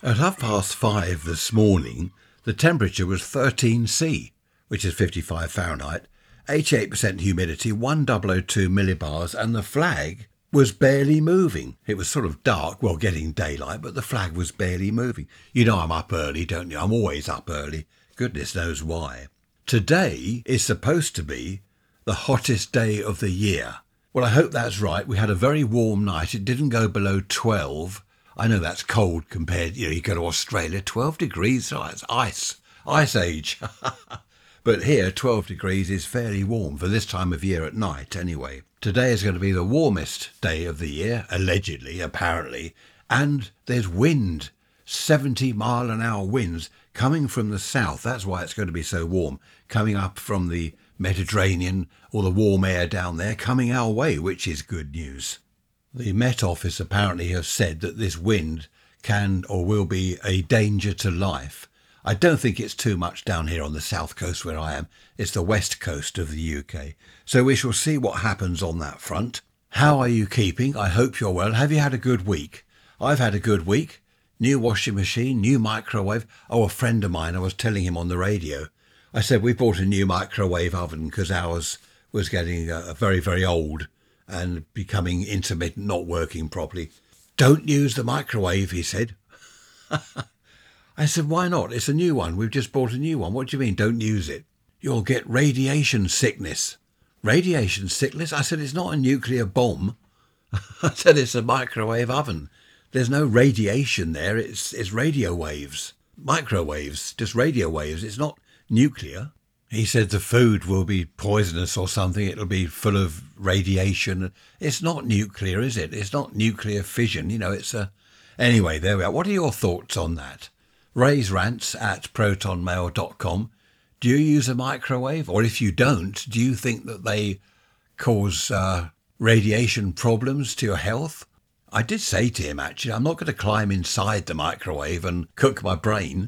At 5:30 this morning, the temperature was 13°C, which is 55 Fahrenheit, 88% humidity, 1002 millibars, and the flag was barely moving. It was sort of dark, well, getting daylight, but the flag was barely moving. You know I'm up early, don't you? I'm always up early. Goodness knows why. Today is supposed to be the hottest day of the year. Well, I hope that's right. We had a very warm night. It didn't go below 12. I know that's cold compared, you go to Australia, 12 degrees, oh, it's ice age. But here, 12 degrees is fairly warm for this time of year at night anyway. Today is going to be the warmest day of the year, allegedly, apparently, and there's wind, 70-mile-an-hour winds coming from the south. That's why it's going to be so warm, coming up from the Mediterranean, or the warm air down there, coming our way, which is good news. The Met Office apparently have said that this wind can or will be a danger to life. I don't think it's too much down here on the south coast where I am. It's the west coast of the UK. So we shall see what happens on that front. How are you keeping? I hope you're well. Have you had a good week? I've had a good week. New washing machine, new microwave. Oh, a friend of mine, I was telling him on the radio. I said we bought a new microwave oven because ours was getting very, very old and becoming intermittent, not working properly. Don't use the microwave, he said. I said, why not? It's a new one. We've just bought a new one. What do you mean, don't use it? You'll get radiation sickness. Radiation sickness? I said, it's not a nuclear bomb. I said, it's a microwave oven. There's no radiation there. It's radio waves. Microwaves, just radio waves. It's not nuclear. He said the food will be poisonous or something. It'll be full of radiation. It's not nuclear, is it? It's not nuclear fission. It's a... Anyway, there we are. What are your thoughts on that? Ray's Rants at protonmail.com. Do you use a microwave? Or if you don't, do you think that they cause radiation problems to your health? I did say to him, actually, I'm not going to climb inside the microwave and cook my brain.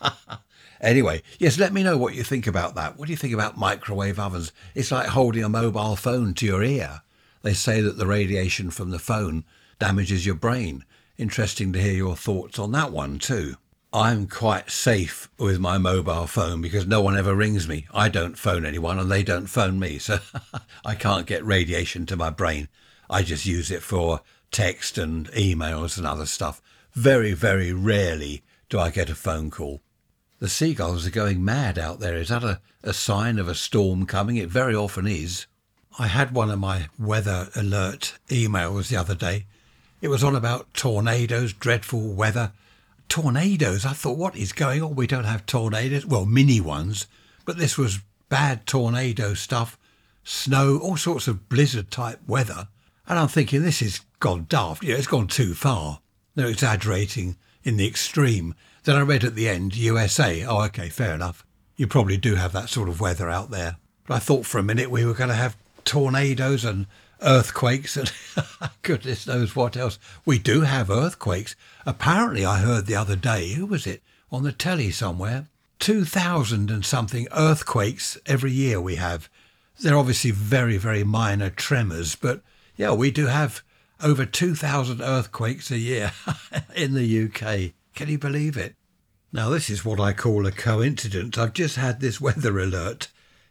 Anyway, yes, let me know what you think about that. What do you think about microwave ovens? It's like holding a mobile phone to your ear. They say that the radiation from the phone damages your brain. Interesting to hear your thoughts on that one too. I'm quite safe with my mobile phone because no one ever rings me. I don't phone anyone and they don't phone me, so I can't get radiation to my brain. I just use it for text and emails and other stuff. Very, very rarely do I get a phone call. The seagulls are going mad out there. Is that a sign of a storm coming? It very often is. I had one of my weather alert emails the other day. It was on about tornadoes, dreadful weather. Tornadoes? I thought, what is going on? We don't have tornadoes. Well, mini ones. But this was bad tornado stuff. Snow, all sorts of blizzard type weather. And I'm thinking, this has gone daft. It's gone too far. They're exaggerating in the extreme. Then I read at the end, USA. Oh, okay, fair enough. You probably do have that sort of weather out there. But I thought for a minute we were going to have tornadoes and earthquakes and goodness knows what else. We do have earthquakes. Apparently, I heard the other day, who was it, on the telly somewhere, 2,000 and something earthquakes every year we have. They're obviously very, very minor tremors, but yeah, we do have over 2,000 earthquakes a year in the UK. Can you believe it? Now, this is what I call a coincidence. I've just had this weather alert.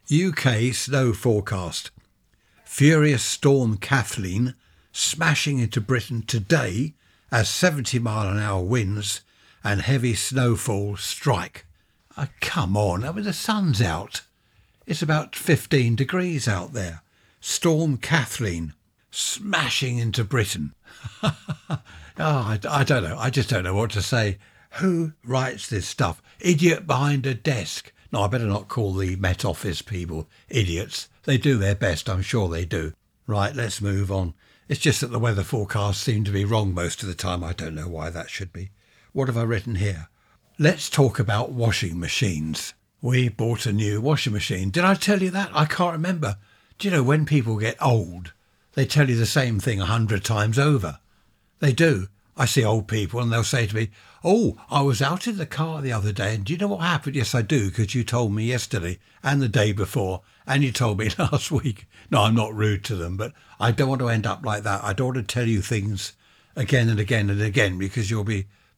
UK snow forecast. Furious storm Kathleen smashing into Britain today as 70-mile-an-hour winds and heavy snowfall strike. Come on, I mean, the sun's out. It's about 15 degrees out there. Storm Kathleen smashing into Britain. I don't know. I just don't know what to say. Who writes this stuff? Idiot behind a desk. No, I better not call the Met Office people idiots. They do their best, I'm sure they do. Right, let's move on. It's just that the weather forecasts seem to be wrong most of the time. I don't know why that should be. What have I written here? Let's talk about washing machines. We bought a new washing machine. Did I tell you that? I can't remember. Do you know when people get old, they tell you the same thing 100 times over? They do. I see old people and they'll say to me, oh, I was out in the car the other day and do you know what happened? Yes, I do, because you told me yesterday and the day before and you told me last week. No, I'm not rude to them, but I don't want to end up like that. I don't want to tell you things again and again and again because you'll be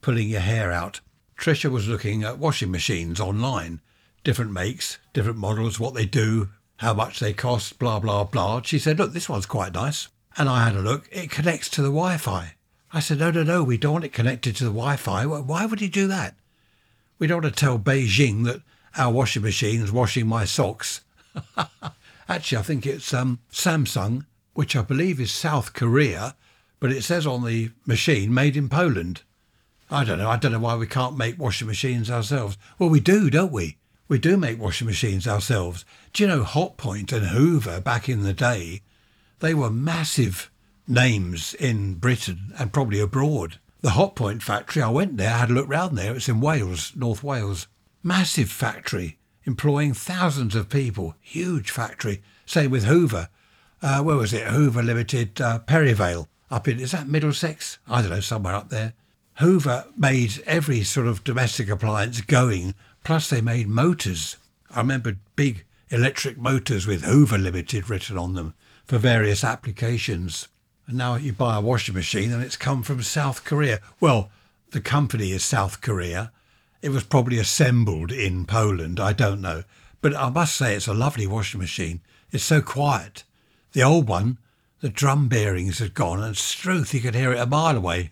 pulling your hair out. Tricia was looking at washing machines online, different makes, different models, what they do, how much they cost, blah, blah, blah. She said, look, this one's quite nice. And I had a look. It connects to the Wi-Fi. I said, no, we don't want it connected to the Wi-Fi. Why would he do that? We don't want to tell Beijing that our washing machine's washing my socks. Actually, I think it's Samsung, which I believe is South Korea, but it says on the machine, made in Poland. I don't know why we can't make washing machines ourselves. Well, we do, don't we? We do make washing machines ourselves. Do you know Hotpoint and Hoover back in the day, they were massive names in Britain and probably abroad. The Hotpoint factory, I went there, had a look round there. It's in Wales, North Wales. Massive factory, employing thousands of people. Huge factory. Same with Hoover. Where was it? Hoover Limited, Perivale. Up in, is that Middlesex? I don't know, somewhere up there. Hoover made every sort of domestic appliance going, plus they made motors. I remember big electric motors with Hoover Limited written on them for various applications. And now you buy a washing machine and it's come from South Korea. Well, the company is South Korea. It was probably assembled in Poland, I don't know. But I must say it's a lovely washing machine. It's so quiet. The old one, the drum bearings had gone and Struth, you could hear it a mile away.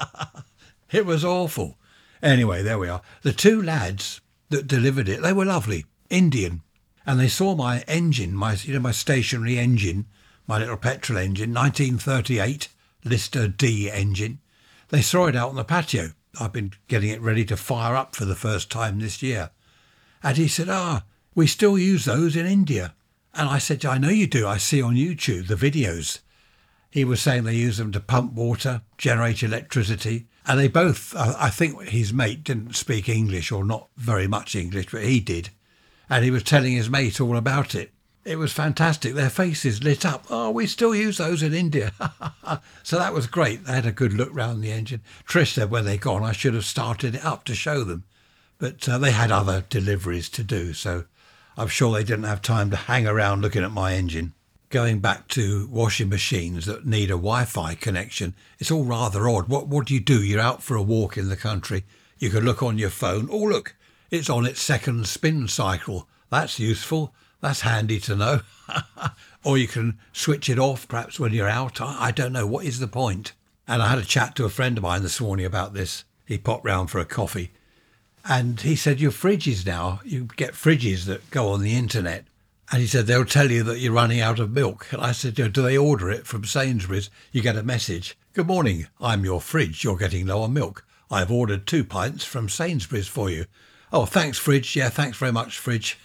It was awful. Anyway, there we are. The two lads that delivered it, they were lovely, Indian. And they saw my engine, my stationary engine, my little petrol engine, 1938 Lister D engine. They saw it out on the patio. I've been getting it ready to fire up for the first time this year. And he said, we still use those in India. And I said, I know you do. I see on YouTube the videos. He was saying they use them to pump water, generate electricity. And they both, I think his mate didn't speak English or not very much English, but he did. And he was telling his mate all about it. It was fantastic. Their faces lit up. Oh, we still use those in India. So that was great. They had a good look round the engine. Trish said when they gone, I should have started it up to show them. But they had other deliveries to do, so I'm sure they didn't have time to hang around looking at my engine. Going back to washing machines that need a Wi-Fi connection, it's all rather odd. What do? You're out for a walk in the country. You can look on your phone. Oh, look, it's on its second spin cycle. That's useful. That's handy to know. Or you can switch it off perhaps when you're out. I don't know. What is the point? And I had a chat to a friend of mine this morning about this. He popped round for a coffee. And he said, your fridges now, you get fridges that go on the internet. And he said, they'll tell you that you're running out of milk. And I said, do they order it from Sainsbury's? You get a message. Good morning. I'm your fridge. You're getting low on milk. I've ordered 2 pints from Sainsbury's for you. Oh, thanks, fridge. Yeah, thanks very much, fridge.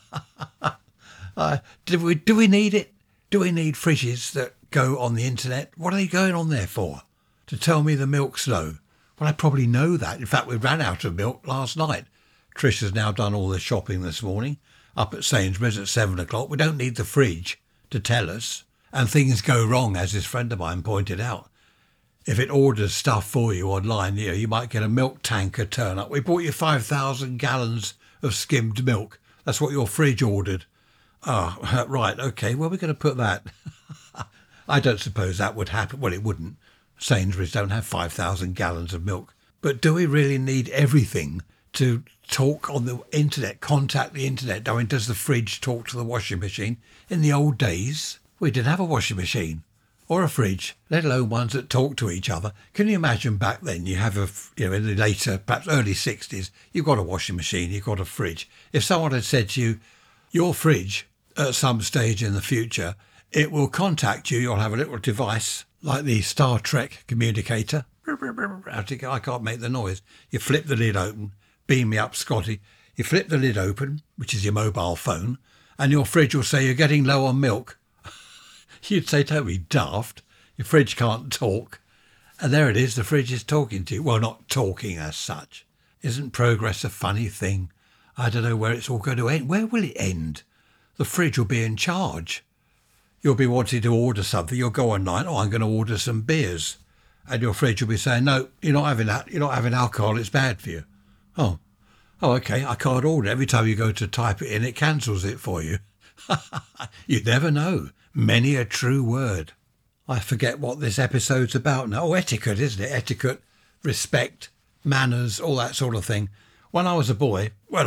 Do we need it? Do we need fridges that go on the internet? What are they going on there for? To tell me the milk's low? Well, I probably know that. In fact, we ran out of milk last night. Trish has now done all the shopping this morning. Up at Sainsbury's at 7 o'clock. We don't need the fridge to tell us. And things go wrong, as this friend of mine pointed out. If it orders stuff for you online, you might get a milk tanker turn up. We bought you 5,000 gallons of skimmed milk. That's what your fridge ordered. Oh, right, OK, where are we going to put that? I don't suppose that would happen. Well, it wouldn't. Sainsbury's don't have 5,000 gallons of milk. But do we really need everything to talk on the internet, contact the internet? I mean, does the fridge talk to the washing machine? In the old days, we didn't have a washing machine or a fridge, let alone ones that talk to each other. Can you imagine back then you have in the later, perhaps early 60s, you've got a washing machine, you've got a fridge. If someone had said to you, your fridge at some stage in the future, it will contact you, you'll have a little device like the Star Trek communicator. I can't make the noise. You flip the lid open. Beam me up, Scotty. You flip the lid open, which is your mobile phone, and your fridge will say you're getting low on milk. You'd say, don't be daft. Your fridge can't talk. And there it is, the fridge is talking to you. Well, not talking as such. Isn't progress a funny thing? I don't know where it's all going to end. Where will it end? The fridge will be in charge. You'll be wanting to order something. You'll go online, I'm going to order some beers. And your fridge will be saying, no, you're not having that. You're not having alcohol. It's bad for you. Oh, OK, I can't order. Every time you go to type it in, it cancels it for you. You never know. Many a true word. I forget what this episode's about now. Oh, etiquette, isn't it? Etiquette, respect, manners, all that sort of thing. When I was a boy,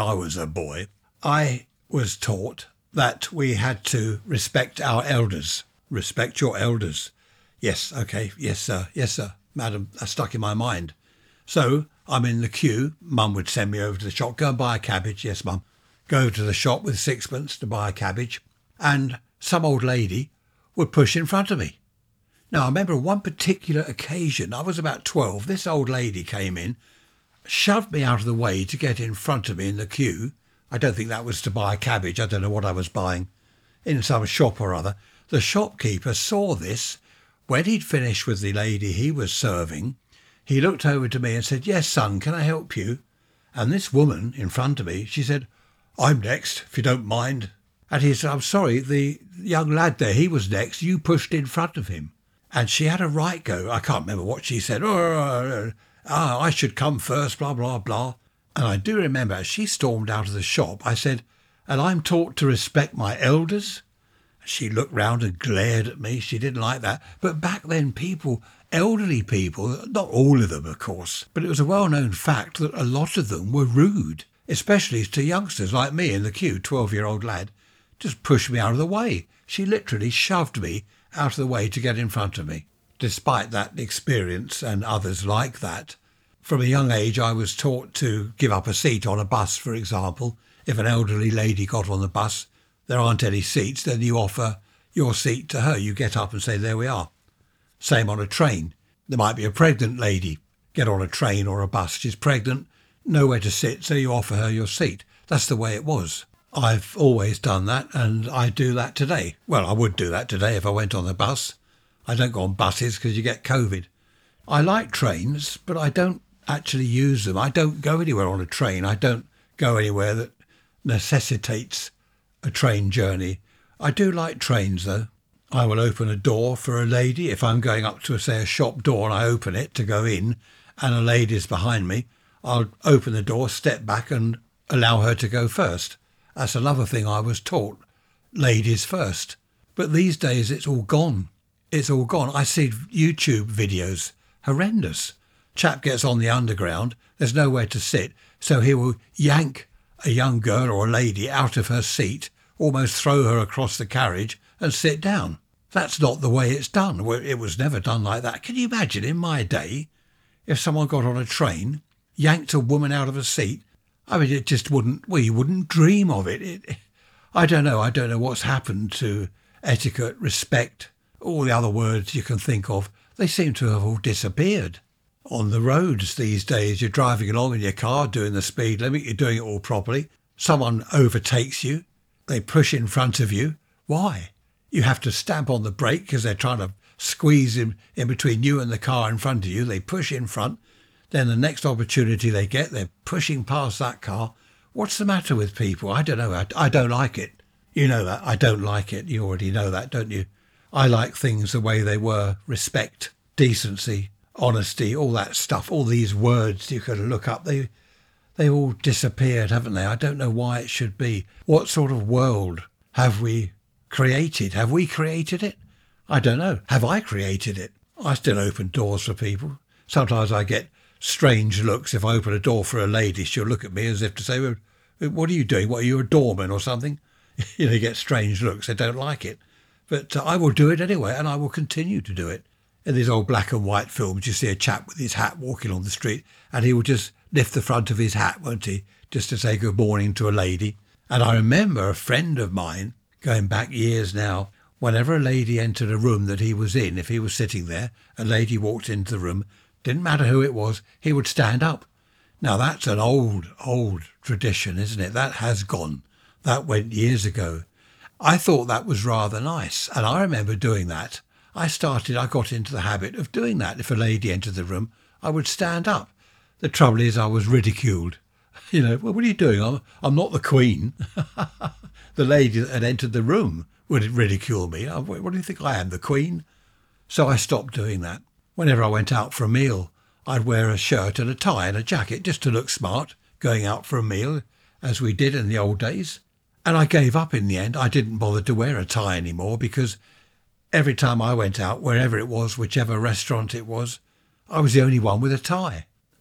I was taught that we had to respect our elders. Respect your elders. Yes, okay, yes, sir, madam, that stuck in my mind. So I'm in the queue. Mum would send me over to the shop, go and buy a cabbage. Yes, Mum. Go over to the shop with sixpence to buy a cabbage. And some old lady would push in front of me. Now, I remember one particular occasion, I was about 12, this old lady came in, shoved me out of the way to get in front of me in the queue. I don't think that was to buy a cabbage. I don't know what I was buying in some shop or other. The shopkeeper saw this. When he'd finished with the lady he was serving, he looked over to me and said, "Yes, son, can I help you?" And this woman in front of me, she said, "I'm next, if you don't mind." And he said, "I'm sorry, the young lad there, he was next. You pushed in front of him." And she had a right go. I can't remember what she said. I should come first, blah, blah, blah. And I do remember as she stormed out of the shop, I said, "And I'm taught to respect my elders?" She looked round and glared at me. She didn't like that. But back then, people, elderly people, not all of them, of course, but it was a well-known fact that a lot of them were rude, especially to youngsters like me in the queue, 12-year-old lad, just pushed me out of the way. She literally shoved me out of the way to get in front of me. Despite that experience and others like that, from a young age I was taught to give up a seat on a bus, for example. If an elderly lady got on the bus, there aren't any seats, then you offer your seat to her. You get up and say, "There we are." Same on a train. There might be a pregnant lady, get on a train or a bus. She's pregnant, nowhere to sit, so you offer her your seat. That's the way it was. I've always done that, and I do that today. Well, I would do that today if I went on the bus. I don't go on buses because you get COVID. I like trains, but I don't actually use them. I don't go anywhere on a train. I don't go anywhere that necessitates a train journey. I do like trains, though. I will open a door for a lady. If I'm going up to, say, a shop door and I open it to go in and a lady's behind me, I'll open the door, step back and allow her to go first. That's another thing I was taught. Ladies first. But these days it's all gone. It's all gone. I see YouTube videos. Horrendous. Chap gets on the underground. There's nowhere to sit. So he will yank a young girl or a lady out of her seat, almost throw her across the carriage and sit down. That's not the way it's done. It was never done like that. Can you imagine in my day if someone got on a train, yanked a woman out of a seat? I mean, it just wouldn't, you wouldn't dream of it. I don't know what's happened to etiquette, respect, all the other words you can think of. They seem to have all disappeared. On the roads these days, you're driving along in your car, doing the speed limit, you're doing it all properly. Someone overtakes you, they push in front of you. Why? You have to stamp on the brake because they're trying to squeeze in between you and the car in front of you. They push in front. Then the next opportunity they get, they're pushing past that car. What's the matter with people? I don't know. I don't like it. You know that. I don't like it. You already know that, don't you? I like things the way they were. Respect, decency, honesty, all that stuff. All these words you can look up. They all disappeared, haven't they? I don't know why it should be. What sort of world have we created? Have we created it? I don't know. Have I created it? I still open doors for people. Sometimes I get strange looks. If I open a door for a lady, she'll look at me as if to say, "Well, what are you doing? What, are you a doorman or something?" You get strange looks. They don't like it. But I will do it anyway, and I will continue to do it. In these old black and white films, you see a chap with his hat walking on the street, and he will just lift the front of his hat, won't he, just to say good morning to a lady. And I remember a friend of mine, going back years now, whenever a lady entered a room that he was in, if he was sitting there, a lady walked into the room, didn't matter who it was, he would stand up. Now that's an old tradition, isn't it? That has gone. That went years ago. I thought that was rather nice, and I remember doing that. I got into the habit of doing that. If a lady entered the room, I would stand up. The trouble is I was ridiculed. Well, what are you doing? I'm not the Queen. The lady that had entered the room would ridicule me. What do you think I am, the Queen? So I stopped doing that. Whenever I went out for a meal, I'd wear a shirt and a tie and a jacket just to look smart, going out for a meal, as we did in the old days. And I gave up in the end. I didn't bother to wear a tie anymore because every time I went out, wherever it was, whichever restaurant it was, I was the only one with a tie.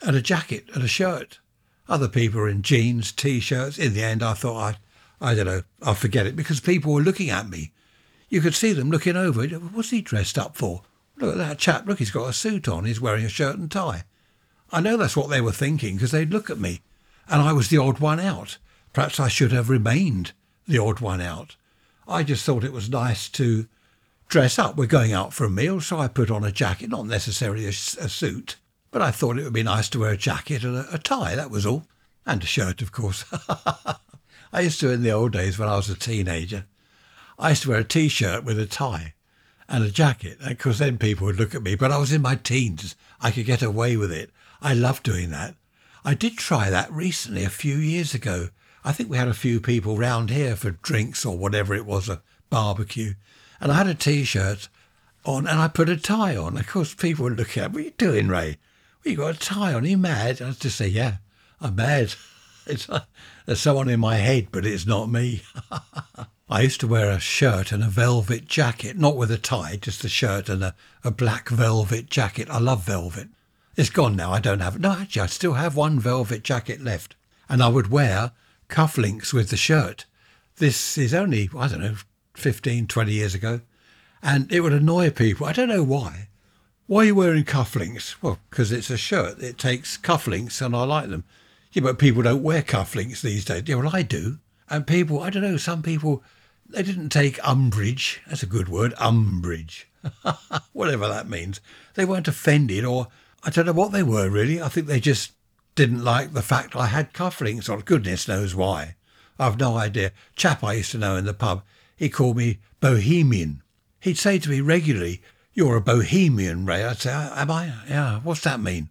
and a jacket and a shirt. Other people were in jeans, T-shirts. In the end, I thought, I don't know, I'll forget it, because people were looking at me. You could see them looking over. What's he dressed up for? Look at that chap. Look, he's got a suit on. He's wearing a shirt and tie. I know that's what they were thinking, because they'd look at me. And I was the odd one out. Perhaps I should have remained the odd one out. I just thought it was nice to dress up. We're going out for a meal, so I put on a jacket, not necessarily a suit. But I thought it would be nice to wear a jacket and a tie, that was all. And a shirt, of course. I used to, in the old days when I was a teenager, I used to wear a T-shirt with a tie and a jacket, because then people would look at me. But I was in my teens. I could get away with it. I loved doing that. I did try that recently, a few years ago. I think we had a few people round here for drinks or whatever it was, a barbecue. And I had a T-shirt on and I put a tie on. Of course, people would look at me, what are you doing, Ray? Well, you got a tie on, are you mad? I was just say, yeah, I'm mad. There's someone in my head, but it's not me. I used to wear a shirt and a velvet jacket, not with a tie, just a shirt and a black velvet jacket. I love velvet. It's gone now, I don't have it. No, actually, I still have one velvet jacket left. And I would wear cufflinks with the shirt. This is only, I don't know, 15, 20 years ago. And it would annoy people. I don't know why. Why are you wearing cufflinks? Well, because it's a shirt. It takes cufflinks and I like them. Yeah, but people don't wear cufflinks these days. Yeah, well, I do. And people, I don't know, some people, they didn't take umbrage. That's a good word, umbrage. Whatever that means. They weren't offended, or I don't know what they were really. I think they just didn't like the fact I had cufflinks on. Goodness knows why. I've no idea. Chap I used to know in the pub, he called me Bohemian. He'd say to me regularly, "You're a Bohemian, Ray." I'd say, "Am I? Yeah, what's that mean?"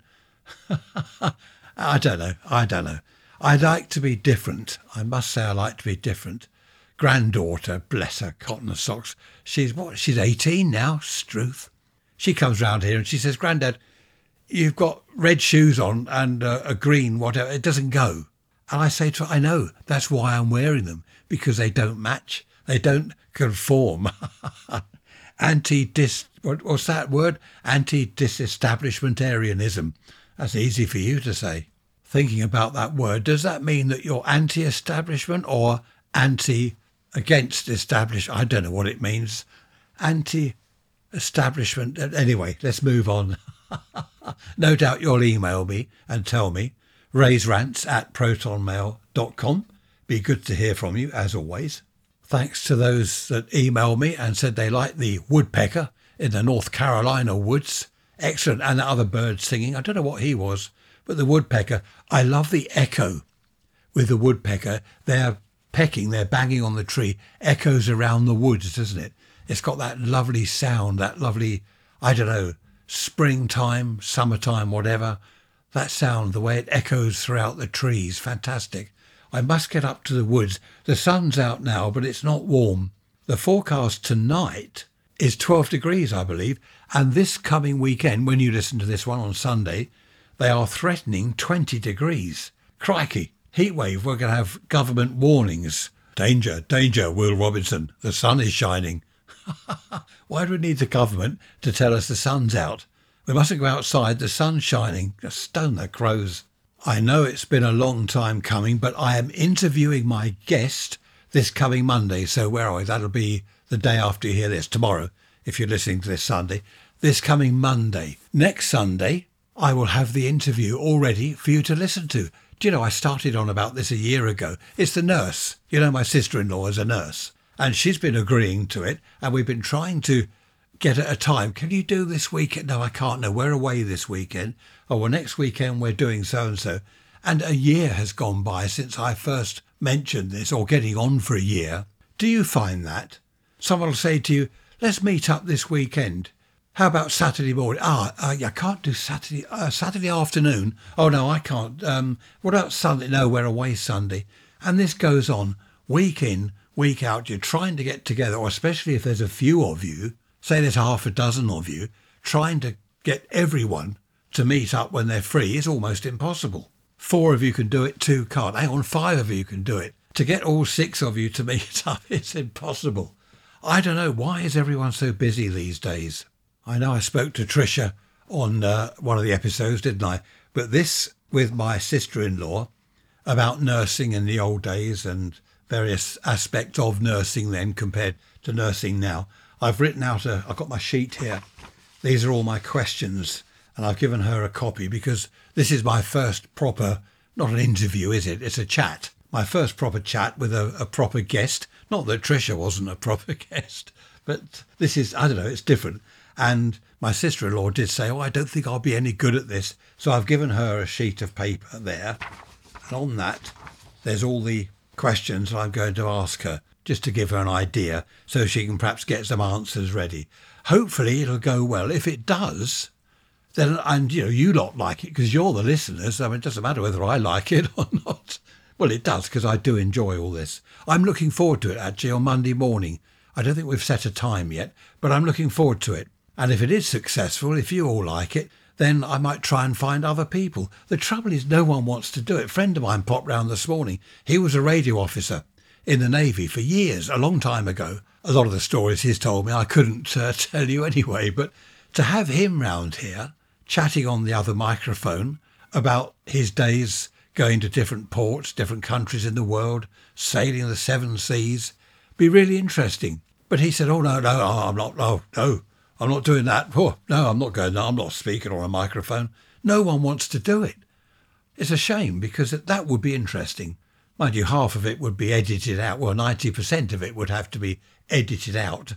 I don't know. I like to be different. I must say I like to be different. Granddaughter, bless her, cotton socks. She's 18 now, Struth. She comes round here and she says, "Grandad, you've got red shoes on and a green whatever. It doesn't go." And I say to her, "I know. That's why I'm wearing them, because they don't match. They don't conform." What's that word? Anti-disestablishmentarianism. That's easy for you to say. Thinking about that word, does that mean that you're anti-establishment or anti-against establishment? I don't know what it means. Anti-establishment. Anyway, let's move on. No doubt you'll email me and tell me. raysrants@protonmail.com. Be good to hear from you, as always. Thanks to those that emailed me and said they liked the woodpecker in the North Carolina woods. Excellent. And the other bird singing. I don't know what he was, but the woodpecker. I love the echo with the woodpecker. They're pecking, they're banging on the tree. Echoes around the woods, doesn't it? It's got that lovely sound, that lovely, I don't know, springtime, summertime, whatever. That sound, the way it echoes throughout the trees. Fantastic. I must get up to the woods. The sun's out now, but it's not warm. The forecast tonight is 12 degrees, I believe. And this coming weekend, when you listen to this one on Sunday, they are threatening 20 degrees. Crikey. Heatwave, we're going to have government warnings. Danger, danger, Will Robinson. The sun is shining. Why do we need the government to tell us the sun's out? We mustn't go outside, the sun's shining. Just stone the crows. I know it's been a long time coming, but I am interviewing my guest this coming Monday. So where are we? That'll be the day after you hear this, tomorrow, if you're listening to this Sunday. This coming Monday. Next Sunday, I will have the interview all ready for you to listen to. Do you know, I started on about this a year ago. It's the nurse. You know, my sister-in-law is a nurse. And she's been agreeing to it. And we've been trying to get at a time. Can you do this weekend? No, I can't. No, we're away this weekend. Oh, well, next weekend we're doing so-and-so. And a year has gone by since I first mentioned this, or getting on for a year. Do you find that? Someone will say to you, "Let's meet up this weekend. How about Saturday morning?" I can't do Saturday. Saturday afternoon? Oh, no, I can't. What about Sunday? No, we're away Sunday. And this goes on week in, week out. You're trying to get together, or especially if there's a few of you, say there's half a dozen of you, trying to get everyone to meet up when they're free is almost impossible. 4 of you can do it, 2 can't. Hang on, 5 of you can do it. To get all 6 of you to meet up, it's impossible. I don't know, why is everyone so busy these days? I know I spoke to Tricia on one of the episodes, didn't I? But this with my sister-in-law about nursing in the old days and various aspects of nursing then compared to nursing now. I've written out I've got my sheet here. These are all my questions, and I've given her a copy because this is my first proper, not an interview, is it? It's a chat. My first proper chat with a proper guest. Not that Tricia wasn't a proper guest, but this is, I don't know, it's different. And my sister-in-law did say, I don't think I'll be any good at this. So I've given her a sheet of paper there. And on that, there's all the questions that I'm going to ask her, just to give her an idea so she can perhaps get some answers ready. Hopefully it'll go well. If it does, then, and you lot like it because you're the listeners. I mean, it doesn't matter whether I like it or not. Well, it does because I do enjoy all this. I'm looking forward to it actually on Monday morning. I don't think we've set a time yet, but I'm looking forward to it. And if it is successful, if you all like it, then I might try and find other people. The trouble is no one wants to do it. A friend of mine popped round this morning. He was a radio officer in the Navy for years, a long time ago. A lot of the stories he's told me I couldn't tell you anyway, but to have him round here chatting on the other microphone about his days going to different ports, different countries in the world, sailing the seven seas, be really interesting. But he said, no, I'm not doing that. Oh, no, I'm not going there. I'm not speaking on a microphone. No one wants to do it. It's a shame because that would be interesting. Mind you, half of it would be edited out. Well, 90% of it would have to be edited out.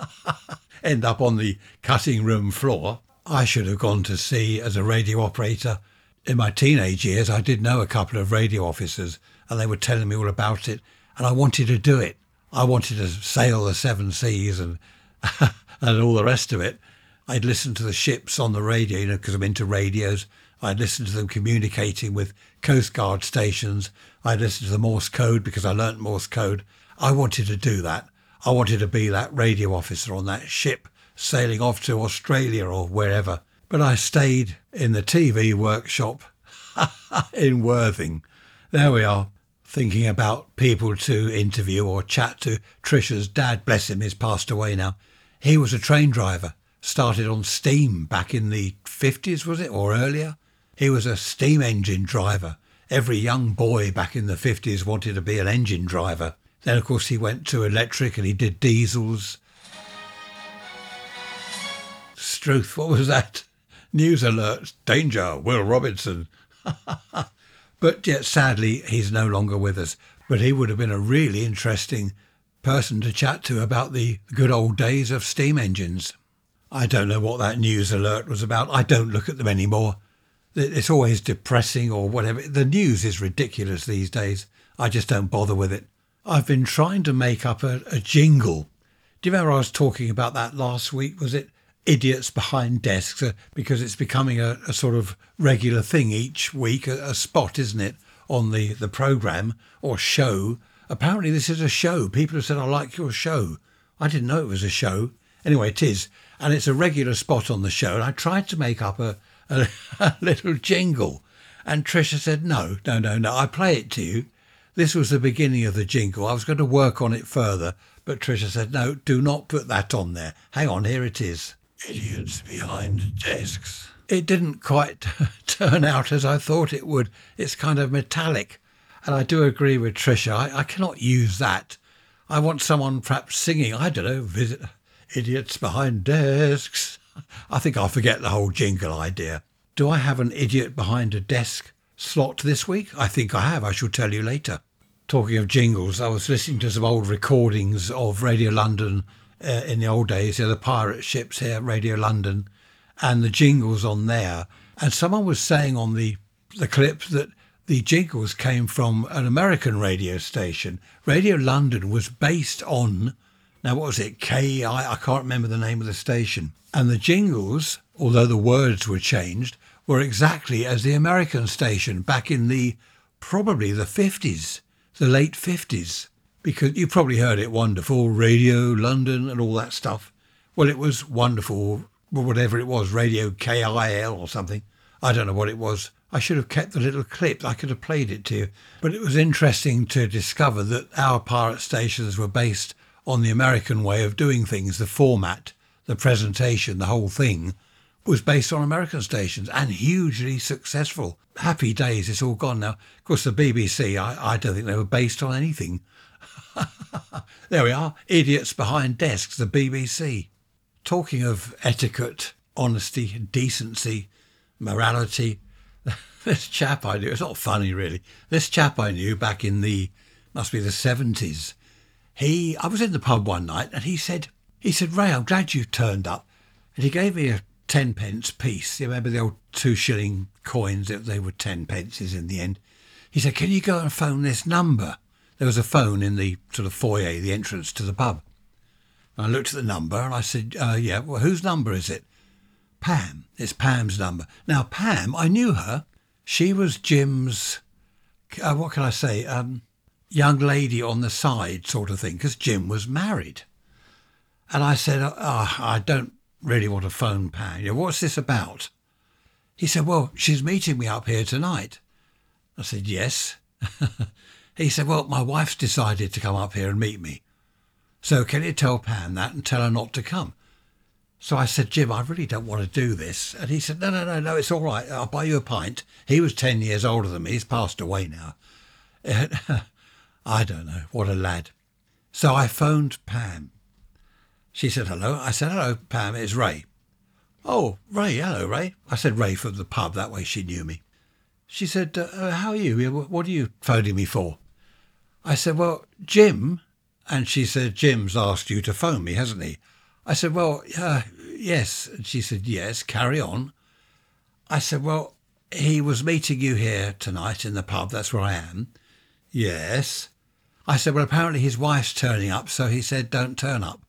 End up on the cutting room floor. I should have gone to sea as a radio operator. In my teenage years, I did know a couple of radio officers and they were telling me all about it. And I wanted to do it. I wanted to sail the seven seas and and all the rest of it. I'd listen to the ships on the radio, because I'm into radios. I'd listen to them communicating with Coast Guard stations. I'd listen to the Morse code because I learnt Morse code. I wanted to do that. I wanted to be that radio officer on that ship sailing off to Australia or wherever. But I stayed in the TV workshop in Worthing. There we are, thinking about people to interview or chat to. Tricia's dad, bless him, is passed away now. He was a train driver, started on steam back in the 50s, was it, or earlier? He was a steam engine driver. Every young boy back in the 50s wanted to be an engine driver. Then, of course, he went to electric and he did diesels. Struth, what was that? News alert, danger, Will Robinson. But yet, sadly, he's no longer with us. But he would have been a really interesting person to chat to about the good old days of steam engines. I don't know what that news alert was about. I don't look at them anymore. It's always depressing or whatever. The news is ridiculous these days. I just don't bother with it. I've been trying to make up a jingle. Do you remember I was talking about that last week? Was it idiots behind desks? Because it's becoming a sort of regular thing each week, a spot, isn't it, on the programme or show. Apparently this is a show. People have said, I like your show. I didn't know it was a show. Anyway, it is. And it's a regular spot on the show. And I tried to make up a little jingle. And Tricia said, no, I play it to you. This was the beginning of the jingle. I was going to work on it further. But Tricia said, no, do not put that on there. Hang on, here it is. Idiots behind desks. It didn't quite turn out as I thought it would. It's kind of metallic. And I do agree with Tricia. I cannot use that. I want someone perhaps singing, I don't know, visit idiots behind desks. I think I'll forget the whole jingle idea. Do I have an idiot behind a desk slot this week? I think I have. I shall tell you later. Talking of jingles, I was listening to some old recordings of Radio London in the old days, the pirate ships here, Radio London, and the jingles on there. And someone was saying on the clip that the jingles came from an American radio station. Radio London was based on, now what was it, I can't remember the name of the station. And the jingles, although the words were changed, were exactly as the American station back in probably the 50s, the late 50s. Because you probably heard it, wonderful, Radio London and all that stuff. Well, it was wonderful, whatever it was, Radio KIL or something. I don't know what it was. I should have kept the little clip. I could have played it to you. But it was interesting to discover that our pirate stations were based on the American way of doing things, the format, the presentation, the whole thing was based on American stations and hugely successful. Happy days, it's all gone now. Of course, the BBC, I don't think they were based on anything. There we are, idiots behind desks, the BBC. Talking of etiquette, honesty, decency, morality, this chap I knew, it's not funny really, this chap I knew back in must be the 70s, I was in the pub one night and he said, Ray, I'm glad you turned up. And he gave me a 10-pence piece. You remember the old 2-shilling coins? They were 10 pences in the end. He said, can you go and phone this number? There was a phone in the sort of foyer, the entrance to the pub. And I looked at the number and I said, yeah, well, whose number is it? Pam. It's Pam's number. Now, Pam, I knew her. She was Jim's, what can I say, young lady on the side sort of thing, because Jim was married. And I said, I don't really want to phone Pam. What's this about? He said, well, she's meeting me up here tonight. I said, yes. He said, well, my wife's decided to come up here and meet me. So can you tell Pam that and tell her not to come? So I said, Jim, I really don't want to do this. And he said, no, it's all right. I'll buy you a pint. He was 10 years older than me. He's passed away now. I don't know. What a lad. So I phoned Pam. She said, hello. I said, hello, Pam, it's Ray. Oh, Ray, hello, Ray. I said Ray from the pub. That way she knew me. She said, how are you? What are you phoning me for? I said, well, Jim. And she said, Jim's asked you to phone me, hasn't he? I said, well, yes. And she said, yes, carry on. I said, well, he was meeting you here tonight in the pub. That's where I am. Yes. I said, well, apparently his wife's turning up, so he said, don't turn up.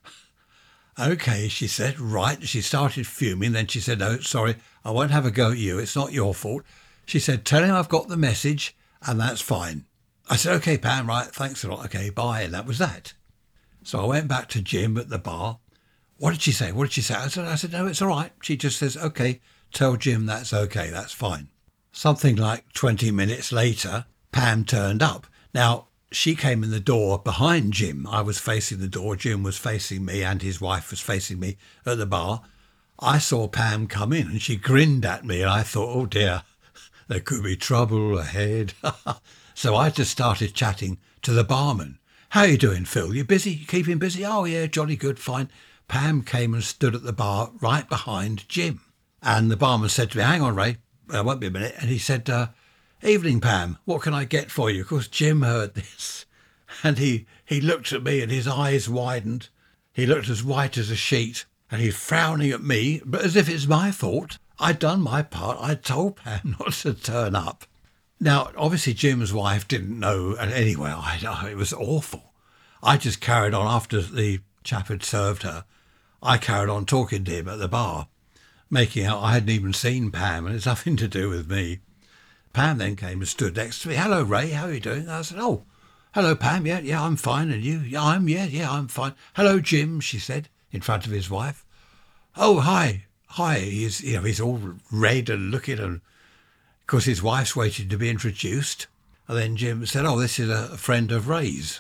Okay, she said, right. She started fuming. Then she said, no, sorry, I won't have a go at you. It's not your fault. She said, tell him I've got the message and that's fine. I said, okay, Pam, right, thanks a lot. Okay, bye. And that was that. So I went back to Jim at the bar. What did she say? I said, no, it's all right. She just says, okay, tell Jim that's okay, that's fine. Something like 20 minutes later, Pam turned up. Now, she came in the door behind Jim. I was facing the door. Jim was facing me and his wife was facing me at the bar. I saw Pam come in and she grinned at me and I thought, oh dear, there could be trouble ahead. So I just started chatting to the barman. How you doing, Phil? You busy? You keeping busy? Oh, yeah, jolly good, fine. Pam came and stood at the bar right behind Jim. And the barman said to me, hang on, Ray, it won't be a minute. And he said, evening, Pam, what can I get for you? Of course, Jim heard this. And he looked at me and his eyes widened. He looked as white as a sheet. And he's frowning at me, but as if it's my fault. I'd done my part. I'd told Pam not to turn up. Now, obviously, Jim's wife didn't know. And anyway, it was awful. I just carried on after the chap had served her. I carried on talking to him at the bar, making out I hadn't even seen Pam and it's nothing to do with me. Pam then came and stood next to me. Hello, Ray, how are you doing? I said, oh, hello, Pam. Yeah, I'm fine. And you? Yeah, I'm fine. Hello, Jim, she said, in front of his wife. Oh, hi. He's all red and looking, and of course his wife's waiting to be introduced. And then Jim said, oh, this is a friend of Ray's.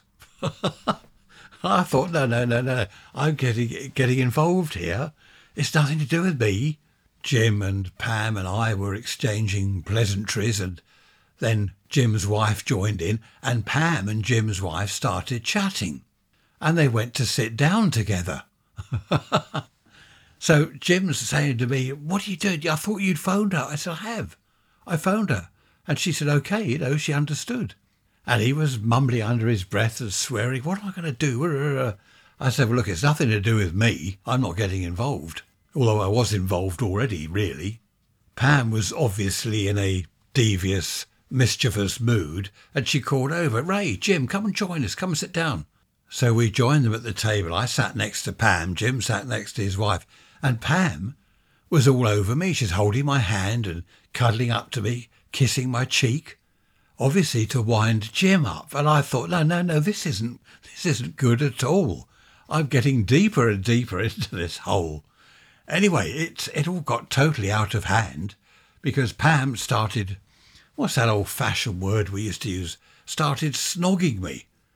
I thought, no. I'm getting involved here. It's nothing to do with me. Jim and Pam and I were exchanging pleasantries, and then Jim's wife joined in, and Pam and Jim's wife started chatting, and they went to sit down together. So Jim's saying to me, what are you doing? I thought you'd phoned her. I said, I have. I phoned her. And she said, okay, she understood. And he was mumbling under his breath and swearing, what am I going to do? I said, well, look, it's nothing to do with me. I'm not getting involved. Although I was involved already, really. Pam was obviously in a devious, mischievous mood, and she called over, Ray, Jim, come and join us. Come and sit down. So we joined them at the table. I sat next to Pam. Jim sat next to his wife. And Pam was all over me. She's holding my hand and cuddling up to me, kissing my cheek, obviously to wind Jim up. And I thought, no, this isn't good at all. I'm getting deeper and deeper into this hole. Anyway, it all got totally out of hand because Pam started, what's that old-fashioned word we used to use, started snogging me.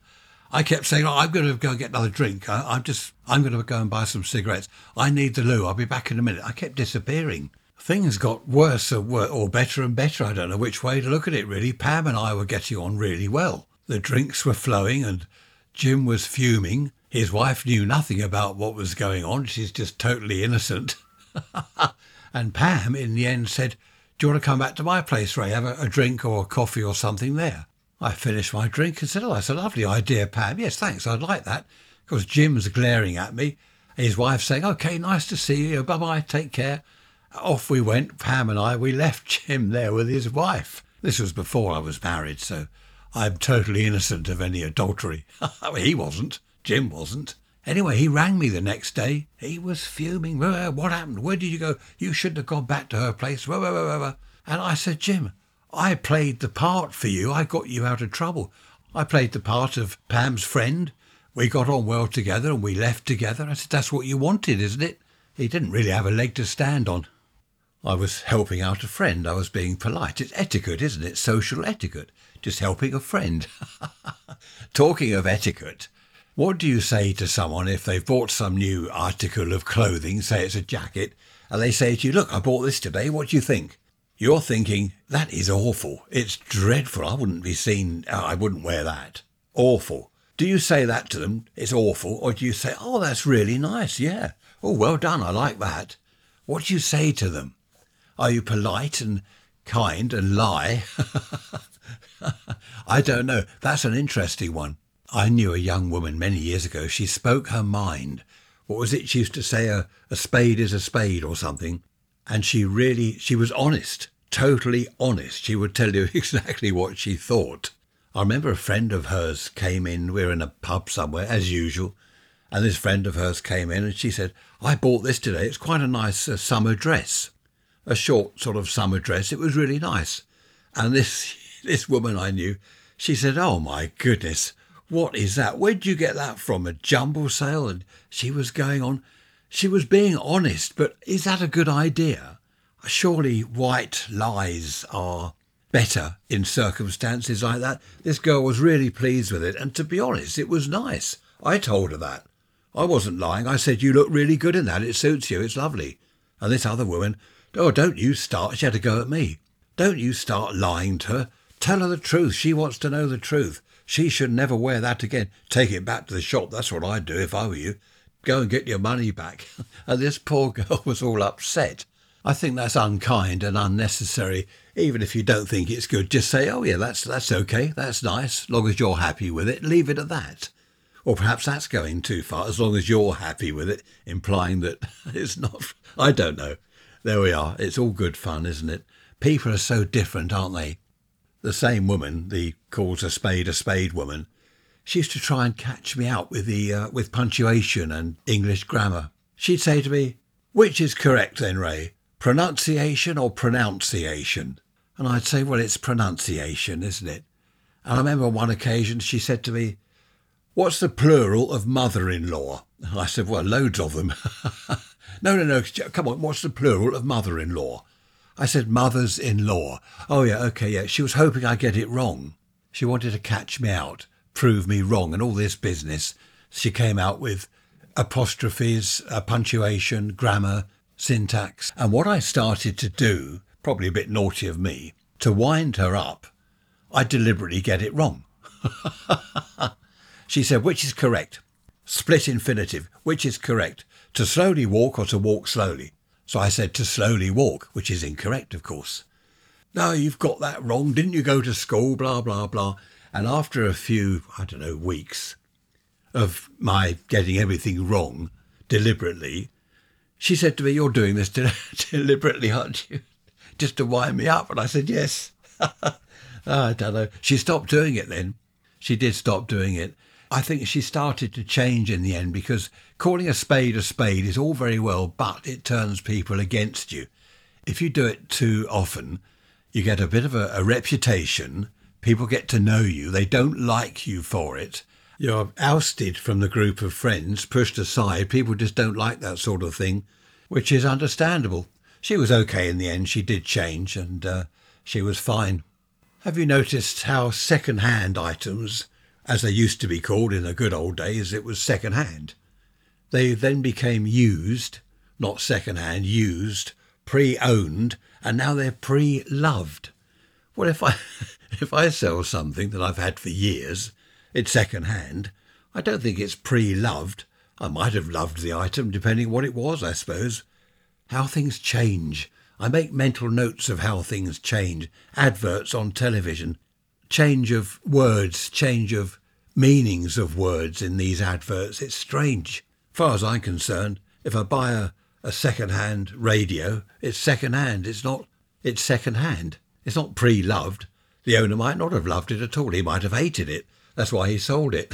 I kept saying, oh, I'm going to go and get another drink. I'm going to go and buy some cigarettes. I need the loo. I'll be back in a minute. I kept disappearing. Things got worse or better and better. I don't know which way to look at it, really. Pam and I were getting on really well. The drinks were flowing and Jim was fuming. His wife knew nothing about what was going on. She's just totally innocent. And Pam, in the end, said, do you want to come back to my place, Ray? Have a drink or a coffee or something there? I finished my drink and said, oh, that's a lovely idea, Pam. Yes, thanks, I'd like that. Because Jim's glaring at me. His wife saying, OK, nice to see you. Bye-bye, take care. Off we went, Pam and I. We left Jim there with his wife. This was before I was married, so I'm totally innocent of any adultery. He wasn't. Jim wasn't. Anyway, he rang me the next day. He was fuming. What happened? Where did you go? You shouldn't have gone back to her place. And I said, Jim, I played the part for you. I got you out of trouble. I played the part of Pam's friend. We got on well together and we left together. I said, that's what you wanted, isn't it? He didn't really have a leg to stand on. I was helping out a friend. I was being polite. It's etiquette, isn't it? Social etiquette. Just helping a friend. Talking of etiquette, what do you say to someone if they've bought some new article of clothing, say it's a jacket, and they say to you, look, I bought this today, what do you think? You're thinking, that is awful. It's dreadful. I wouldn't wear that. Awful. Do you say that to them, it's awful, or do you say, oh, that's really nice, yeah. Oh, well done, I like that. What do you say to them? Are you polite and kind and lie? I don't know. That's an interesting one. I knew a young woman many years ago. She spoke her mind. What was it? She used to say a spade is a spade or something. And she was honest, totally honest. She would tell you exactly what she thought. I remember a friend of hers came in. We were in a pub somewhere, as usual. And this friend of hers came in and she said, I bought this today. It's quite a nice summer dress. A short sort of summer dress. It was really nice. And this woman I knew, she said, oh my goodness, what is that? Where did you get that from? A jumble sale? And she was going on. She was being honest, but is that a good idea? Surely white lies are better in circumstances like that. This girl was really pleased with it. And to be honest, it was nice. I told her that. I wasn't lying. I said, you look really good in that. It suits you. It's lovely. And this other woman, oh, don't you start. She had to go at me. Don't you start lying to her. Tell her the truth. She wants to know the truth. She should never wear that again. Take it back to the shop. That's what I'd do if I were you. Go and get your money back. And this poor girl was all upset. I think that's unkind and unnecessary. Even if you don't think it's good, just say, oh yeah, that's okay. That's nice. As long as you're happy with it, leave it at that. Or perhaps that's going too far, as long as you're happy with it, implying that it's not. I don't know. There we are. It's all good fun, isn't it? People are so different, aren't they? The same woman, the calls a spade woman, she used to try and catch me out with punctuation and English grammar. She'd say to me, which is correct then, Ray? Pronunciation or pronunciation? And I'd say, well, it's pronunciation, isn't it? And I remember on one occasion she said to me, what's the plural of mother-in-law? And I said, well, loads of them. No, come on, what's the plural of mother-in-law? I said, mothers-in-law. Oh, yeah, okay, yeah. She was hoping I'd get it wrong. She wanted to catch me out, prove me wrong, and all this business. She came out with apostrophes, punctuation, grammar, syntax. And what I started to do, probably a bit naughty of me, to wind her up, I deliberately get it wrong. She said, which is correct? Split infinitive, which is correct? To slowly walk or to walk slowly? So I said to slowly walk, which is incorrect, of course. No, you've got that wrong. Didn't you go to school? Blah, blah, blah. And after a few, weeks of my getting everything wrong deliberately, she said to me, you're doing this deliberately, aren't you? Just to wind me up. And I said, yes. I don't know. She stopped doing it then. She did stop doing it. I think she started to change in the end, because calling a spade is all very well, but it turns people against you. If you do it too often, you get a bit of a reputation. People get to know you. They don't like you for it. You're ousted from the group of friends, pushed aside. People just don't like that sort of thing, which is understandable. She was okay in the end. She did change and she was fine. Have you noticed how second-hand items as they used to be called in the good old days, it was second hand. They then became used, not second hand, used, pre-owned, and now they're pre-loved. Well, if I if I sell something that I've had for years, it's second hand, I don't think it's pre-loved. I might have loved the item depending what it was, I suppose. How things change. I make mental notes of how things change. Adverts on television, change of words, change of meanings of words in these adverts. It's strange. As far as I'm concerned, if I buy a second-hand radio, it's second-hand. It's second-hand. It's not pre-loved. The owner might not have loved it at all. He might have hated it. That's why he sold it.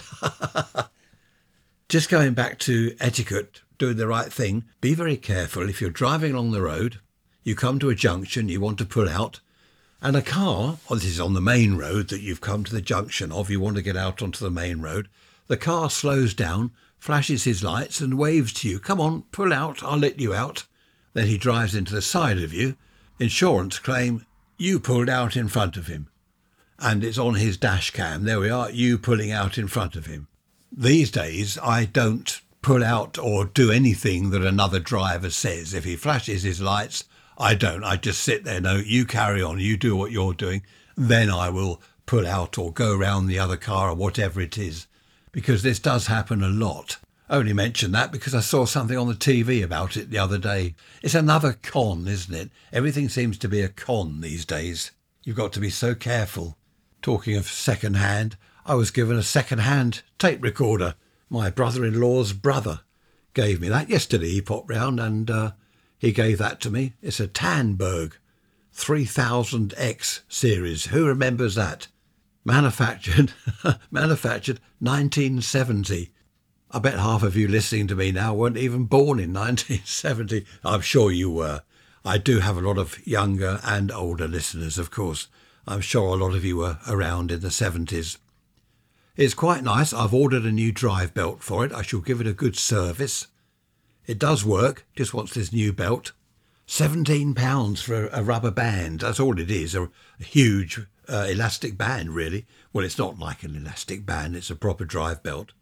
Just going back to etiquette, doing the right thing, be very careful. If you're driving along the road, you come to a junction, you want to pull out, and a car, this is on the main road that you've come to the junction of, you want to get out onto the main road, the car slows down, flashes his lights and waves to you, come on, pull out, I'll let you out. Then he drives into the side of you, insurance claim, you pulled out in front of him. And it's on his dash cam, there we are, you pulling out in front of him. These days, I don't pull out or do anything that another driver says. If he flashes his lights, I don't. I just sit there, no, you carry on, you do what you're doing. Then I will pull out or go around the other car or whatever it is. Because this does happen a lot. I only mention that because I saw something on the TV about it the other day. It's another con, isn't it? Everything seems to be a con these days. You've got to be so careful. Talking of second-hand, I was given a second-hand tape recorder. My brother-in-law's brother gave me that yesterday. He popped round and he gave that to me. It's a Tandberg 3000X series. Who remembers that? Manufactured 1970. I bet half of you listening to me now weren't even born in 1970. I'm sure you were. I do have a lot of younger and older listeners, of course. I'm sure a lot of you were around in the 70s. It's quite nice. I've ordered a new drive belt for it. I shall give it a good service. It does work, just wants this new belt. £17 for a rubber band. That's all it is, a huge elastic band, really. Well, it's not like an elastic band. It's a proper drive belt.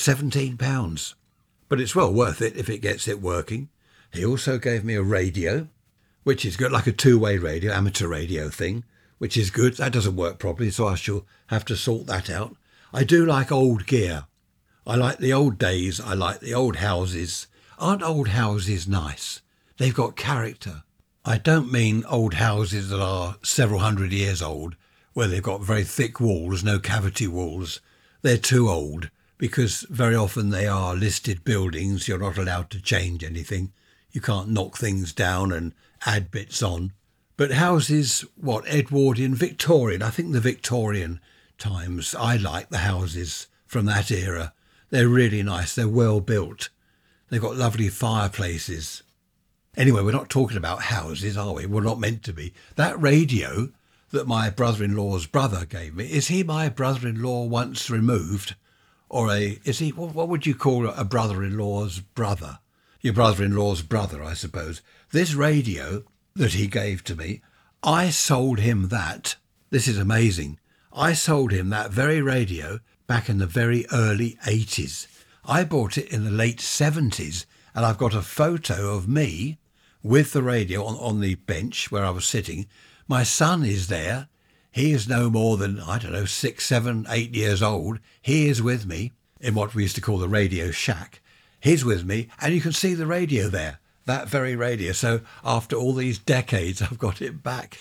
£17. But it's well worth it if it gets it working. He also gave me a radio, which is good, like a two-way radio, amateur radio thing, which is good. That doesn't work properly, so I shall have to sort that out. I do like old gear. I like the old days. I like the old houses. Aren't old houses nice? They've got character. I don't mean old houses that are several hundred years old, where they've got very thick walls, no cavity walls. They're too old, because very often they are listed buildings. You're not allowed to change anything. You can't knock things down and add bits on. But houses, Edwardian, Victorian, I think the Victorian times, I like the houses from that era. They're really nice. They're well built. They've got lovely fireplaces. Anyway, we're not talking about houses, are we? We're not meant to be. That radio that my brother-in-law's brother gave me, is he my brother-in-law once removed? Or what would you call a brother-in-law's brother? Your brother-in-law's brother, I suppose. This radio that he gave to me, I sold him that. This is amazing. I sold him that very radio back in the very early 80s. I bought it in the late 70s, and I've got a photo of me with the radio on the bench where I was sitting. My son is there. He is no more than, 6, 7, 8 years old. He is with me in what we used to call the Radio Shack. He's with me, and you can see the radio there, that very radio. So after all these decades, I've got it back.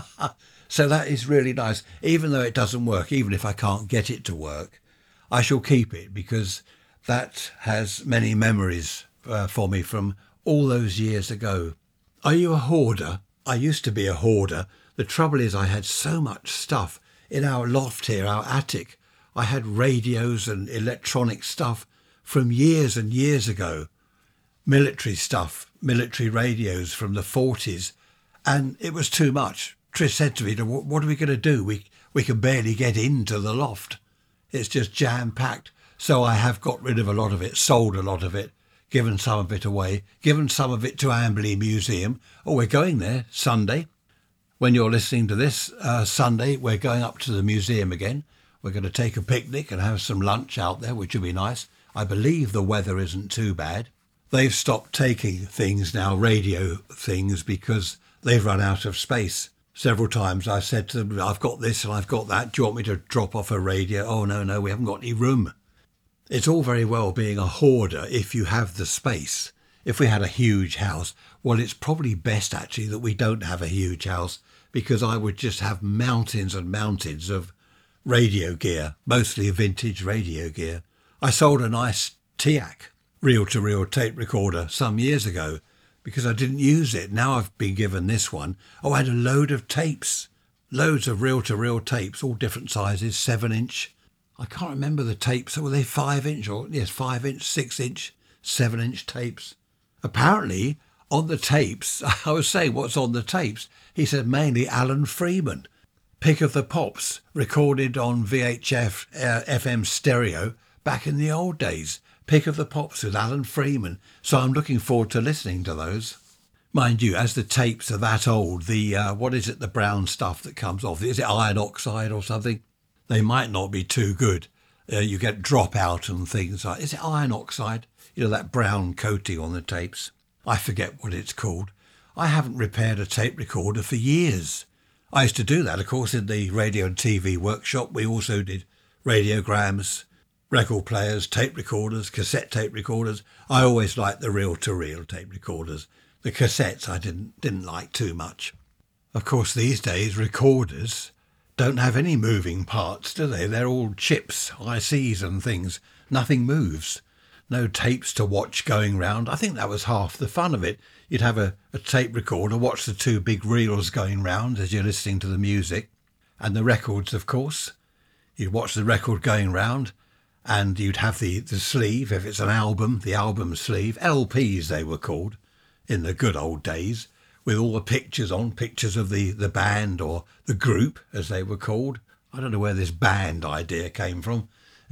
So that is really nice. Even though it doesn't work, even if I can't get it to work, I shall keep it because that has many memories for me from all those years ago. Are you a hoarder? I used to be a hoarder. The trouble is I had so much stuff in our loft here, our attic. I had radios and electronic stuff from years and years ago. Military stuff, military radios from the 40s. And it was too much. Trish said to me, what are we going to do? We can barely get into the loft. It's just jam-packed. So I have got rid of a lot of it, sold a lot of it, given some of it away, given some of it to Amberley Museum. Oh, we're going there Sunday. When you're listening to this, Sunday, we're going up to the museum again. We're going to take a picnic and have some lunch out there, which would be nice. I believe the weather isn't too bad. They've stopped taking things now, radio things, because they've run out of space. Several times I said to them, I've got this and I've got that. Do you want me to drop off a radio? Oh, no, we haven't got any room. It's all very well being a hoarder if you have the space. If we had a huge house, well, it's probably best actually that we don't have a huge house, because I would just have mountains and mountains of radio gear, mostly vintage radio gear. I sold a nice TIAC, reel-to-reel tape recorder, some years ago, because I didn't use it. Now I've been given this one. Oh, I had a load of tapes, loads of reel-to-reel tapes, all different sizes, 7-inch. I can't remember the tapes. Were they 5-inch or, yes, 5-inch, 6-inch, 7-inch tapes? Apparently, on the tapes, I was saying what's on the tapes. He said mainly Alan Freeman. Pick of the Pops, recorded on VHF FM stereo back in the old days. Pick of the Pops with Alan Freeman. So I'm looking forward to listening to those. Mind you, as the tapes are that old, the brown stuff that comes off, is it iron oxide or something? They might not be too good. You get dropout and things like, is it iron oxide? You know, that brown coating on the tapes. I forget what it's called. I haven't repaired a tape recorder for years. I used to do that, of course, in the radio and TV workshop. We also did radiograms, record players, tape recorders, cassette tape recorders. I always liked the reel-to-reel tape recorders. The cassettes I didn't like too much. Of course, these days, recorders don't have any moving parts, do they? They're all chips, ICs and things. Nothing moves. No tapes to watch going round. I think that was half the fun of it. You'd have a tape recorder, watch the two big reels going round as you're listening to the music. And the records, of course. You'd watch the record going round, and you'd have the sleeve, if it's an album, the album sleeve. LPs they were called in the good old days, with all the pictures on, pictures of the band or the group, as they were called. I don't know where this band idea came from.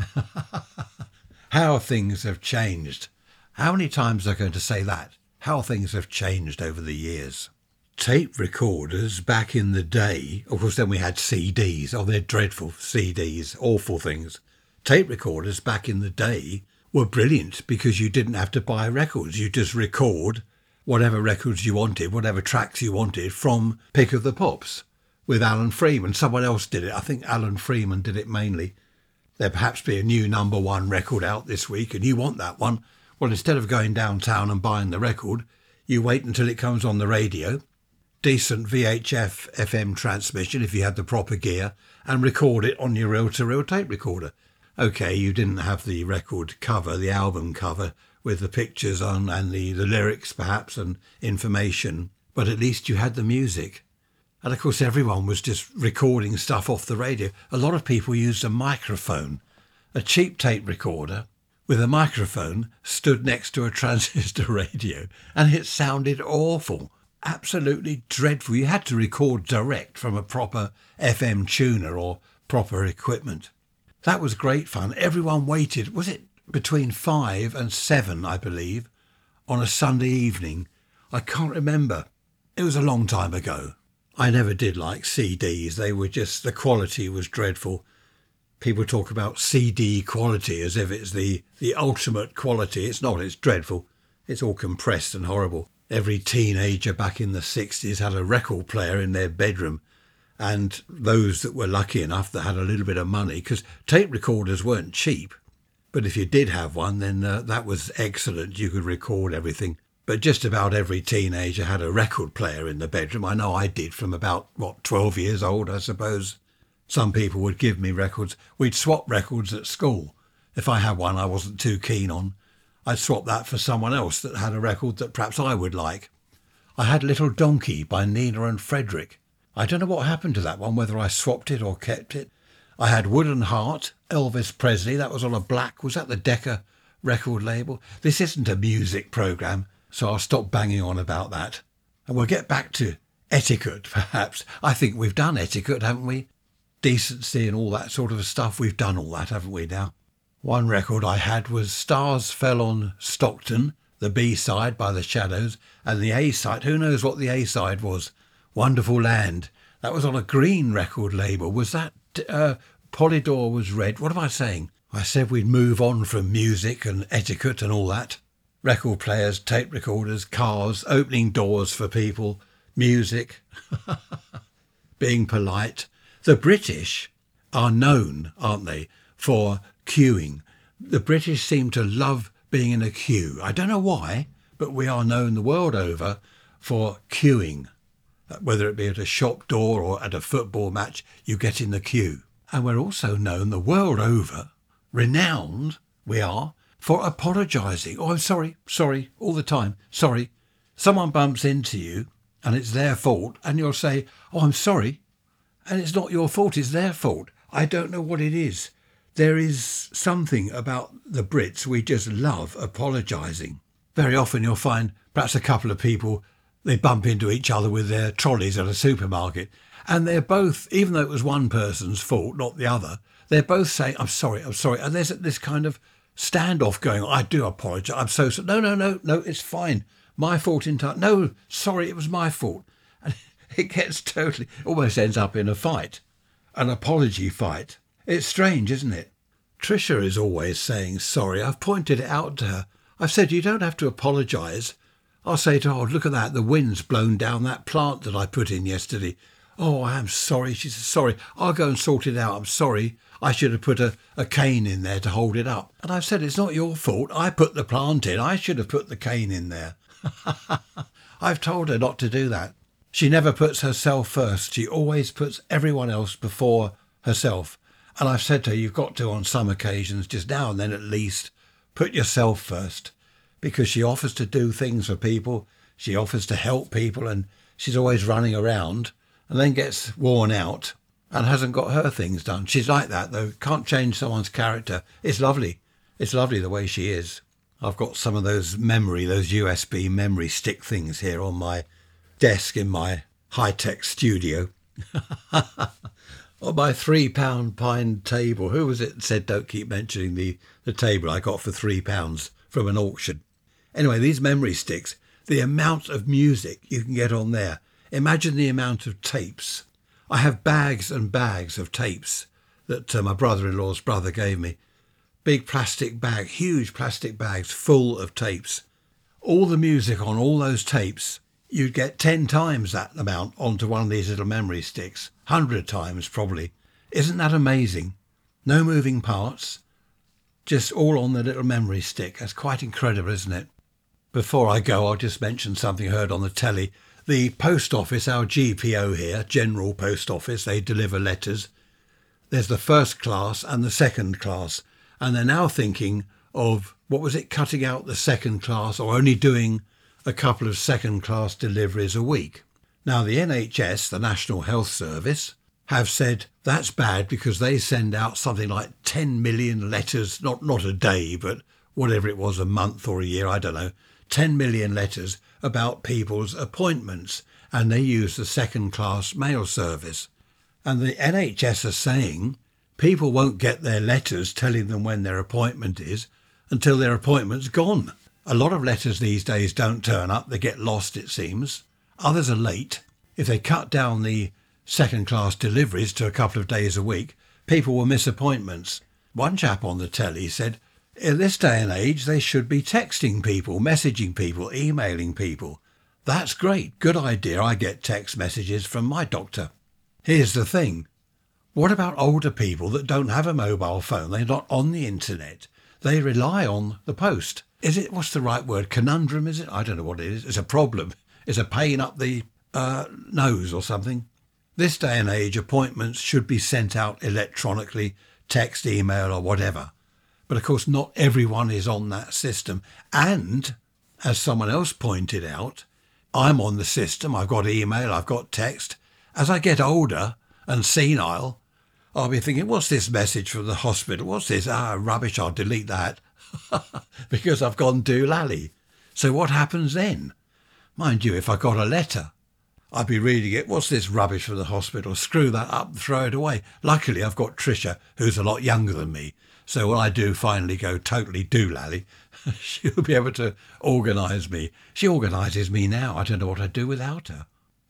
How things have changed. How many times are I going to say that? How things have changed over the years. Tape recorders back in the day, of course then we had CDs. Oh, they're dreadful, CDs, awful things. Tape recorders back in the day were brilliant because you didn't have to buy records. You just record whatever records you wanted, whatever tracks you wanted from Pick of the Pops with Alan Freeman. Someone else did it. I think Alan Freeman did it mainly. There'd perhaps be a new #1 record out this week and you want that one. Well, instead of going downtown and buying the record, you wait until it comes on the radio, decent VHF FM transmission if you had the proper gear, and record it on your reel-to-reel tape recorder. OK, you didn't have the record cover, the album cover, with the pictures on and the lyrics perhaps and information, but at least you had the music. And of course everyone was just recording stuff off the radio. A lot of people used a microphone. A cheap tape recorder with a microphone stood next to a transistor radio, and it sounded awful, absolutely dreadful. You had to record direct from a proper FM tuner or proper equipment. That was great fun. Everyone waited, was it between 5 and 7, I believe, on a Sunday evening? I can't remember. It was a long time ago. I never did like CDs. They were just, the quality was dreadful. People talk about CD quality as if it's the ultimate quality. It's not, it's dreadful. It's all compressed and horrible. Every teenager back in the 60s had a record player in their bedroom. And those that were lucky enough that had a little bit of money, because tape recorders weren't cheap. But if you did have one, then that was excellent. You could record everything. But just about every teenager had a record player in the bedroom. I know I did from about, 12 years old, I suppose. Some people would give me records. We'd swap records at school. If I had one I wasn't too keen on, I'd swap that for someone else that had a record that perhaps I would like. I had Little Donkey by Nina and Frederick. I don't know what happened to that one, whether I swapped it or kept it. I had Wooden Heart, Elvis Presley. That was on a black, was that the Decca record label? This isn't a music programme, so I'll stop banging on about that. And we'll get back to etiquette, perhaps. I think we've done etiquette, haven't we? Decency and all that sort of stuff. We've done all that, haven't we now? One record I had was Stars Fell on Stockton, the B-side by the Shadows, and the A-side, who knows what the A-side was? Wonderful Land. That was on a Green record label. Was that Polydor was red. What am I saying? I said we'd move on from music and etiquette and all that. Record players, tape recorders, cars, opening doors for people, music, being polite. The British are known, aren't they, for queuing. The British seem to love being in a queue. I don't know why, but we are known the world over for queuing. Whether it be at a shop door or at a football match, you get in the queue. And we're also known the world over, renowned we are, for apologising. Oh, I'm sorry, all the time, sorry. Someone bumps into you and it's their fault and you'll say, oh, I'm sorry. And it's not your fault, it's their fault. I don't know what it is. There is something about the Brits, we just love apologising. Very often you'll find perhaps a couple of people, they bump into each other with their trolleys at a supermarket, and they're both, even though it was one person's fault, not the other, they're both saying, I'm sorry. And there's this kind of standoff going on. I do apologise. I'm so sorry. No, it's fine. My fault entirely. No, sorry, it was my fault. And it gets totally, almost ends up in a fight, an apology fight. It's strange, isn't it? Tricia is always saying sorry. I've pointed it out to her. I've said, you don't have to apologise. I'll say to her, oh, look at that. The wind's blown down that plant that I put in yesterday. Oh, I am sorry. She says, sorry. I'll go and sort it out. I'm sorry. I should have put a cane in there to hold it up. And I've said, it's not your fault. I put the plant in. I should have put the cane in there. I've told her not to do that. She never puts herself first. She always puts everyone else before herself. And I've said to her, you've got to, on some occasions, just now and then at least, put yourself first. Because she offers to do things for people. She offers to help people. And she's always running around and then gets worn out and hasn't got her things done. She's like that, though. Can't change someone's character. It's lovely. It's lovely the way she is. I've got some of those USB memory stick things here on my desk in my high-tech studio. On my £3 pine table. Who was it that said don't keep mentioning the table I got for £3 from an auction? Anyway, these memory sticks, the amount of music you can get on there. Imagine the amount of tapes. I have bags and bags of tapes that my brother-in-law's brother gave me. Big plastic bag, huge plastic bags full of tapes. All the music on all those tapes, you'd get 10 times that amount onto one of these little memory sticks. 100 times probably. Isn't that amazing? No moving parts, just all on the little memory stick. That's quite incredible, isn't it? Before I go, I'll just mention something I heard on the telly. The post office, our GPO here, General Post Office, they deliver letters. There's the first class and the second class. And they're now thinking of, cutting out the second class or only doing a couple of second class deliveries a week. Now the NHS, the National Health Service, have said that's bad because they send out something like 10 million letters, not a day, but whatever it was, a month or a year, I don't know, 10 million letters about people's appointments, and they use the second-class mail service. And the NHS are saying people won't get their letters telling them when their appointment is until their appointment's gone. A lot of letters these days don't turn up, they get lost it seems. Others are late. If they cut down the second-class deliveries to a couple of days a week, people will miss appointments. One chap on the telly said, in this day and age, they should be texting people, messaging people, emailing people. That's great. Good idea. I get text messages from my doctor. Here's the thing. What about older people that don't have a mobile phone? They're not on the internet. They rely on the post. What's the right word? Conundrum, is it? I don't know what it is. It's a problem. It's a pain up the nose or something. This day and age, appointments should be sent out electronically, text, email or whatever. But of course, not everyone is on that system. And, as someone else pointed out, I'm on the system. I've got email, I've got text. As I get older and senile, I'll be thinking, what's this message from the hospital? What's this? Rubbish, I'll delete that. Because I've gone doolally. So what happens then? Mind you, if I got a letter, I'd be reading it. What's this rubbish from the hospital? Screw that up and throw it away. Luckily, I've got Tricia, who's a lot younger than me. So when I do finally go totally doolally, she'll be able to organise me. She organises me now. I don't know what I'd do without her.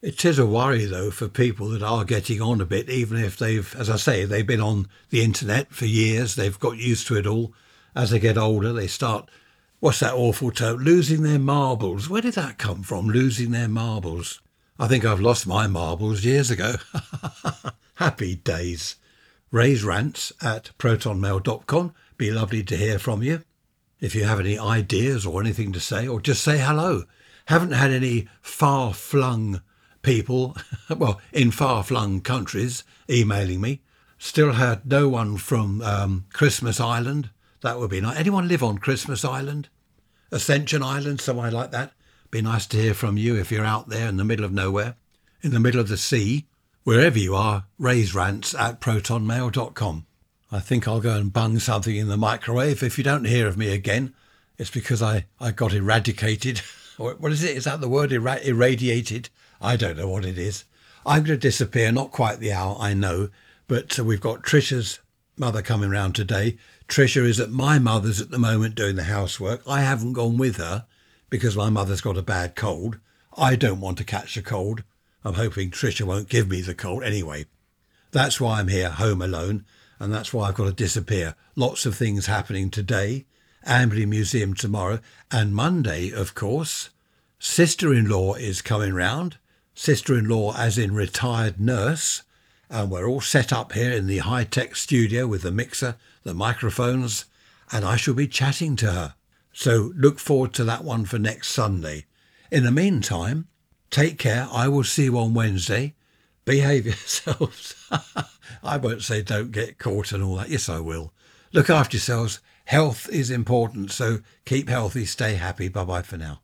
It is a worry, though, for people that are getting on a bit, even if they've, as I say, they've been on the internet for years, they've got used to it all. As they get older, they start, what's that awful term, losing their marbles. Where did that come from, losing their marbles? I think I've lost my marbles years ago. Happy days. Ray's Rants at protonmail.com. Be lovely to hear from you. If you have any ideas or anything to say, or just say hello. Haven't had any far-flung people, well, in far-flung countries, emailing me. Still had no one from Christmas Island. That would be nice. Anyone live on Christmas Island? Ascension Island, somewhere like that? Be nice to hear from you if you're out there in the middle of nowhere, in the middle of the sea, wherever you are. Ray's Rants at protonmail.com. I think I'll go and bung something in the microwave. If you don't hear of me again, it's because I got eradicated. What is it? Is that the word, irradiated? I don't know what it is. I'm going to disappear, not quite the hour, I know, but we've got Trisha's mother coming round today. Trisha is at my mother's at the moment doing the housework. I haven't gone with her because my mother's got a bad cold. I don't want to catch a cold. I'm hoping Trisha won't give me the cold. Anyway, that's why I'm here, home alone, and that's why I've got to disappear. Lots of things happening today. Amberley Museum tomorrow, and Monday, of course, sister-in-law is coming round. Sister-in-law as in retired nurse, and we're all set up here in the high-tech studio with the mixer, the microphones, and I shall be chatting to her. So look forward to that one for next Sunday. In the meantime, take care. I will see you on Wednesday. Behave yourselves. I won't say don't get caught and all that. Yes, I will. Look after yourselves. Health is important, so keep healthy, stay happy. Bye-bye for now.